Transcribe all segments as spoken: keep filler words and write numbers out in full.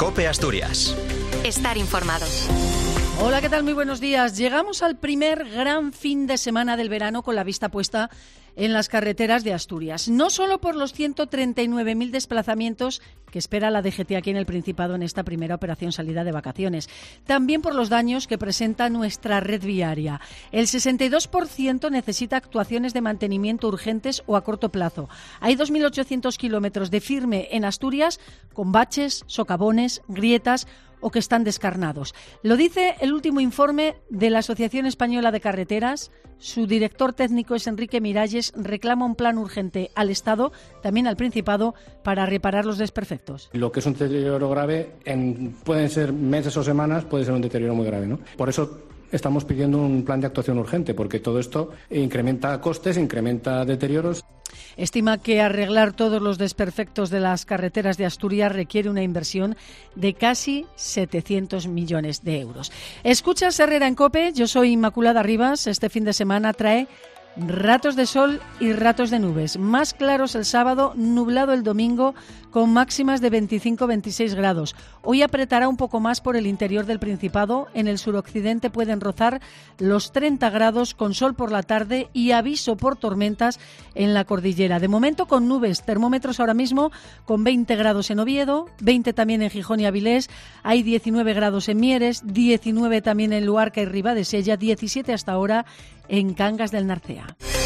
COPE Asturias. Estar informado. Hola, ¿qué tal? Muy buenos días. Llegamos al primer gran fin de semana del verano con la vista puesta en las carreteras de Asturias. No solo por los ciento treinta y nueve mil desplazamientos que espera la D G T aquí en el Principado en esta primera operación salida de vacaciones, también por los daños que presenta nuestra red viaria. El sesenta y dos por ciento necesita actuaciones de mantenimiento urgentes o a corto plazo. Hay dos mil ochocientos kilómetros de firme en Asturias con baches, socavones, grietas o que están descarnados. Lo dice el último informe de la Asociación Española de Carreteras. Su director técnico es Enrique Miralles. Reclama un plan urgente al Estado, también al Principado, para reparar los desperfectos. Lo que es un deterioro grave, en, pueden ser meses o semanas, puede ser un deterioro muy grave, ¿no? Por eso estamos pidiendo un plan de actuación urgente, porque todo esto incrementa costes, incrementa deterioros. Estima que arreglar todos los desperfectos de las carreteras de Asturias requiere una inversión de casi setecientos millones de euros. Escuchas Herrera en COPE, yo soy Inmaculada Rivas. Este fin de semana trae ratos de sol y ratos de nubes. Más claros el sábado, nublado el domingo, con máximas de veinticinco a veintiséis grados. Hoy apretará un poco más por el interior del Principado. En el suroccidente pueden rozar los treinta grados, con sol por la tarde y aviso por tormentas en la cordillera. De momento con nubes, termómetros ahora mismo con veinte grados en Oviedo, veinte también en Gijón y Avilés, hay diecinueve grados en Mieres, diecinueve también en Luarca y Ribadesella, diecisiete hasta ahora en Cangas del Narcea.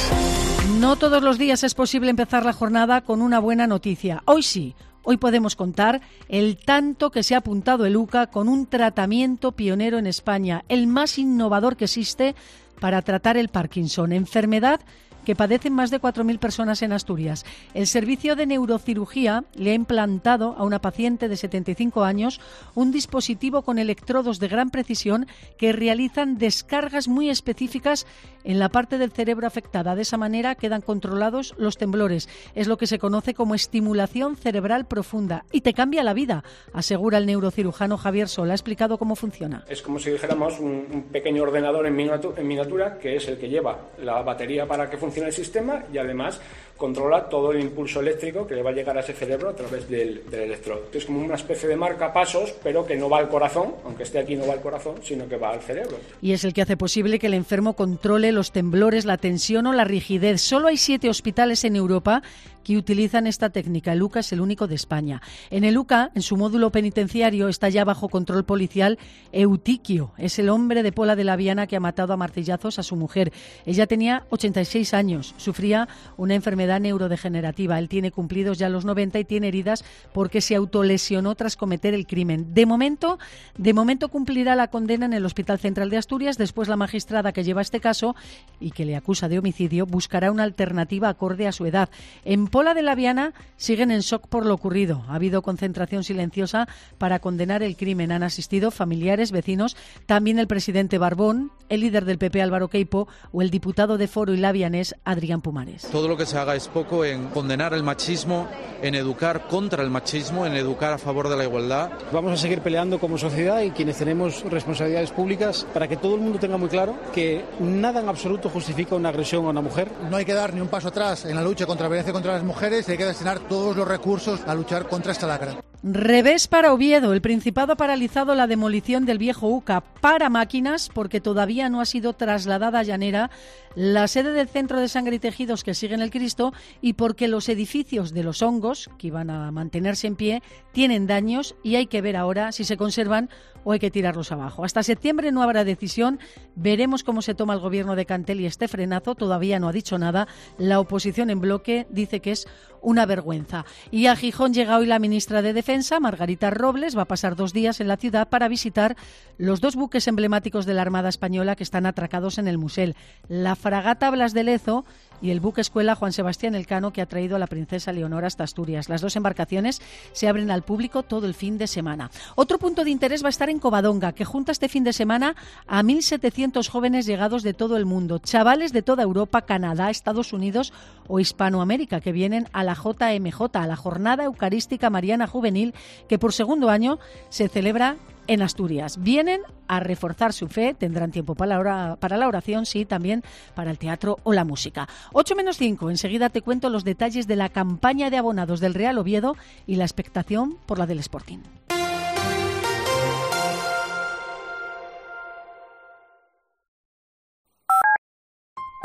No todos los días es posible empezar la jornada con una buena noticia. Hoy sí, hoy podemos contar el tanto que se ha apuntado el U C A con un tratamiento pionero en España, el más innovador que existe para tratar el Parkinson, enfermedad que padecen más de cuatro mil personas en Asturias. El servicio de neurocirugía le ha implantado a una paciente de setenta y cinco años un dispositivo con electrodos de gran precisión que realizan descargas muy específicas en la parte del cerebro afectada. De esa manera quedan controlados los temblores. Es lo que se conoce como estimulación cerebral profunda y te cambia la vida, asegura el neurocirujano Javier Sol. Ha explicado cómo funciona. Es como si dijéramos un, un pequeño ordenador en miniatura, en miniatura, que es el que lleva la batería para que funcione el sistema y además controla todo el impulso eléctrico que le va a llegar a ese cerebro a través del, del electrodo. Es como una especie de marcapasos, pero que no va al corazón, aunque esté aquí no va al corazón, sino que va al cerebro. Y es el que hace posible que el enfermo controle los temblores, la tensión o la rigidez. Solo hay siete hospitales en Europa que utilizan esta técnica. El U C A es el único de España. En el U C A, en su módulo penitenciario, está ya bajo control policial Eutiquio. Es el hombre de Pola de la Viana que ha matado a martillazos a su mujer. Ella tenía ochenta y seis años, sufría una enfermedad neurodegenerativa. Él tiene cumplidos ya los noventa y tiene heridas porque se autolesionó tras cometer el crimen. De momento, de momento cumplirá la condena en el Hospital Central de Asturias. Después la magistrada que lleva este caso y que le acusa de homicidio buscará una alternativa acorde a su edad. En Pola de la Viana siguen en shock por lo ocurrido. Ha habido concentración silenciosa para condenar el crimen. Han asistido familiares, vecinos, también el presidente Barbón, el líder del P P Álvaro Queipo o el diputado de Foro y Labianés Adrián Pumares. Todo lo que se haga es poco en condenar el machismo, en educar contra el machismo, en educar a favor de la igualdad. Vamos a seguir peleando como sociedad y quienes tenemos responsabilidades públicas para que todo el mundo tenga muy claro que nada en absoluto justifica una agresión a una mujer. No hay que dar ni un paso atrás en la lucha contra la violencia contra las mujeres y hay que destinar todos los recursos a luchar contra esta lacra. Revés para Oviedo. El Principado ha paralizado la demolición del viejo U C A para máquinas porque todavía no ha sido trasladada a Llanera, la sede del Centro de Sangre y Tejidos que sigue en el Cristo, y porque los edificios de los Hongos, que iban a mantenerse en pie, tienen daños y hay que ver ahora si se conservan o hay que tirarlos abajo. Hasta septiembre no habrá decisión. Veremos cómo se toma el gobierno de Cantel y este frenazo. Todavía no ha dicho nada. La oposición en bloque dice que es una vergüenza. Y a Gijón llega hoy la ministra de Defensa, Margarita Robles. Va a pasar dos días en la ciudad para visitar los dos buques emblemáticos de la Armada Española que están atracados en el Musel. La fragata Blas de Lezo y el buque escuela Juan Sebastián Elcano, que ha traído a la princesa Leonor hasta Asturias. Las dos embarcaciones se abren al público todo el fin de semana. Otro punto de interés va a estar en Covadonga, que junta este fin de semana a mil setecientos jóvenes llegados de todo el mundo, chavales de toda Europa, Canadá, Estados Unidos o Hispanoamérica, que vienen a la J M J, a la Jornada Eucarística Mariana Juvenil, que por segundo año se celebra en Asturias. Vienen a reforzar su fe, tendrán tiempo para la, hora, para la oración, sí, también para el teatro o la música. ocho menos cinco, enseguida te cuento los detalles de la campaña de abonados del Real Oviedo y la expectación por la del Sporting.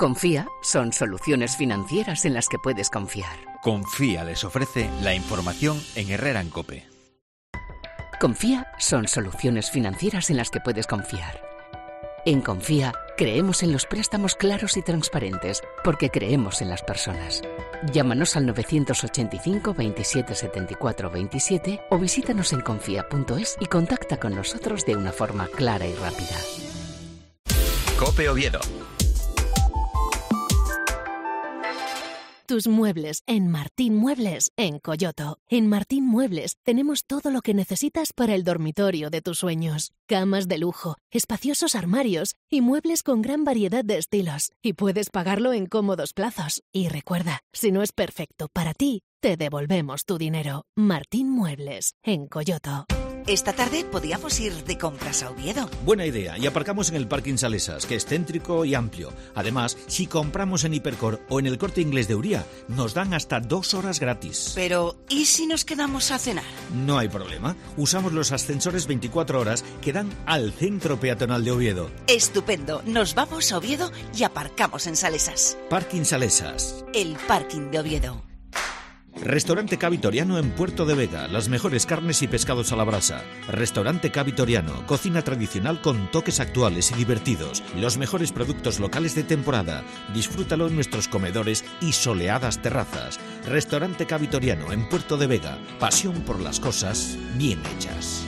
Confía son soluciones financieras en las que puedes confiar. Confía les ofrece la información en Herrera en Cope. Confía son soluciones financieras en las que puedes confiar. En Confía creemos en los préstamos claros y transparentes porque creemos en las personas. Llámanos al novecientos ochenta y cinco veintisiete setenta y cuatro veintisiete o visítanos en confía punto es y contacta con nosotros de una forma clara y rápida. Cope Oviedo. Tus muebles en Martín Muebles en Coyoto. En Martín Muebles tenemos todo lo que necesitas para el dormitorio de tus sueños. Camas de lujo, espaciosos armarios y muebles con gran variedad de estilos. Y puedes pagarlo en cómodos plazos. Y recuerda, si no es perfecto para ti, te devolvemos tu dinero. Martín Muebles en Coyoto. Esta tarde podíamos ir de compras a Oviedo. Buena idea, y aparcamos en el Parking Salesas, que es céntrico y amplio. Además, si compramos en Hipercor o en el Corte Inglés de Uría, nos dan hasta dos horas gratis. Pero, ¿y si nos quedamos a cenar? No hay problema. Usamos los ascensores veinticuatro horas que dan al centro peatonal de Oviedo. Estupendo. Nos vamos a Oviedo y aparcamos en Salesas. Parking Salesas. El parking de Oviedo. Restaurante Ca Vitoriano en Puerto de Vega, las mejores carnes y pescados a la brasa. Restaurante Ca Vitoriano, cocina tradicional con toques actuales y divertidos. Los mejores productos locales de temporada. Disfrútalo en nuestros comedores y soleadas terrazas. Restaurante Ca Vitoriano en Puerto de Vega, pasión por las cosas bien hechas.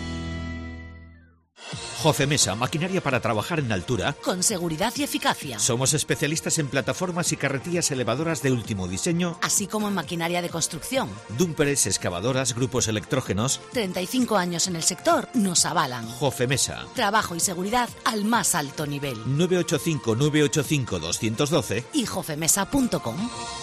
Jofemesa, maquinaria para trabajar en altura. Con seguridad y eficacia. Somos especialistas en plataformas y carretillas elevadoras de último diseño, así como en maquinaria de construcción. Dúmperes, excavadoras, grupos electrógenos. treinta y cinco años en el sector nos avalan. Jofemesa. Trabajo y seguridad al más alto nivel. nueve ocho cinco nueve ocho cinco dos uno dos y jofemesa punto com.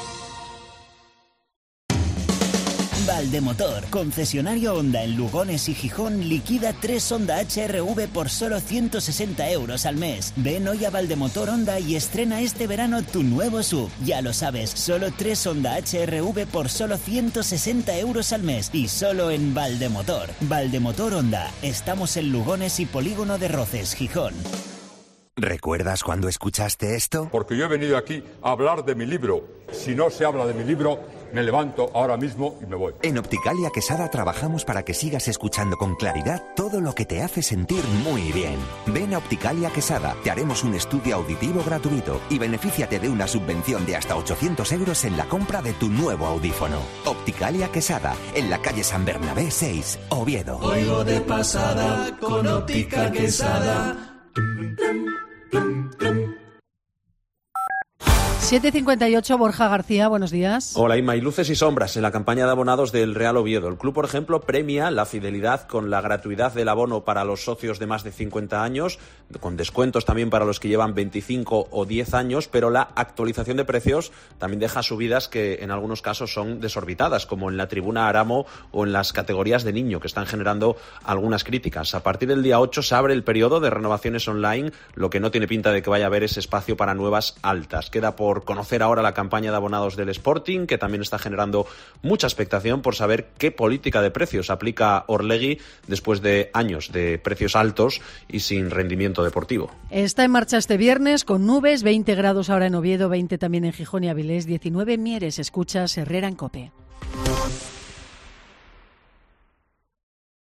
Valdemotor, concesionario Honda en Lugones y Gijón, liquida tres Honda H R V por solo ciento sesenta euros al mes. Ven hoy a Valdemotor Honda y estrena este verano tu nuevo S U V. Ya lo sabes, solo tres Honda H R V por solo ciento sesenta euros al mes y solo en Valdemotor. Valdemotor Honda, estamos en Lugones y Polígono de Roces, Gijón. ¿Recuerdas cuando escuchaste esto? Porque yo he venido aquí a hablar de mi libro. Si no se habla de mi libro, me levanto ahora mismo y me voy. En Opticalia Quesada trabajamos para que sigas escuchando con claridad todo lo que te hace sentir muy bien. Ven a Opticalia Quesada, te haremos un estudio auditivo gratuito y benefíciate de una subvención de hasta ochocientos euros en la compra de tu nuevo audífono. Opticalia Quesada, en la calle San Bernabé seis, Oviedo. Oigo de pasada con Óptica Quesada. siete cincuenta y ocho, Borja García, buenos días. Hola, Inma. Y luces y sombras en la campaña de abonados del Real Oviedo. El club, por ejemplo, premia la fidelidad con la gratuidad del abono para los socios de más de cincuenta años, con descuentos también para los que llevan veinticinco o diez años, pero la actualización de precios también deja subidas que en algunos casos son desorbitadas, como en la tribuna Aramo o en las categorías de niño, que están generando algunas críticas. A partir del día ocho se abre el periodo de renovaciones online, lo que no tiene pinta de que vaya a haber ese espacio para nuevas altas. Queda por conocer ahora la campaña de abonados del Sporting, que también está generando mucha expectación por saber qué política de precios aplica Orlegui después de años de precios altos y sin rendimiento deportivo. Está en marcha este viernes con nubes, veinte grados ahora en Oviedo, veinte también en Gijón y Avilés, diecinueve en Mieres. Escuchas Herrera en Cope.